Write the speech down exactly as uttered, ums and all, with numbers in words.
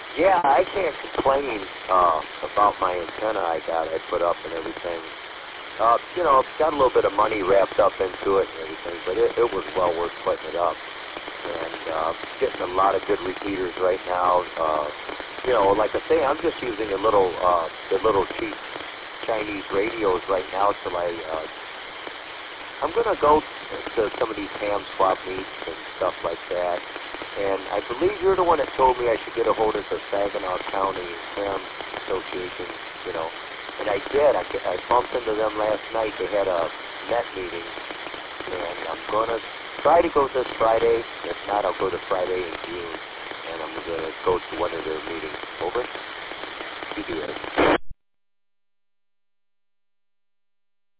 Yeah, I can't complain uh, about my antenna I got. I put up and everything. Uh, you know, got a little bit of money wrapped up into it and everything, but it, it was well worth putting it up. And uh, getting a lot of good repeaters right now. Uh, you know, like I say, I'm just using a little, uh, the little cheap Chinese radios right now till I, uh, I'm going to go to some of these ham swap meets and stuff like that. And I believe you're the one that told me I should get a hold of the Saginaw County Ham Association, you know. And I did. I, I bumped into them last night. They had a net meeting. And I'm going to try to go this Friday. If not, I'll go to Friday in June. And I'm going to go to one of their meetings. Over? You do it.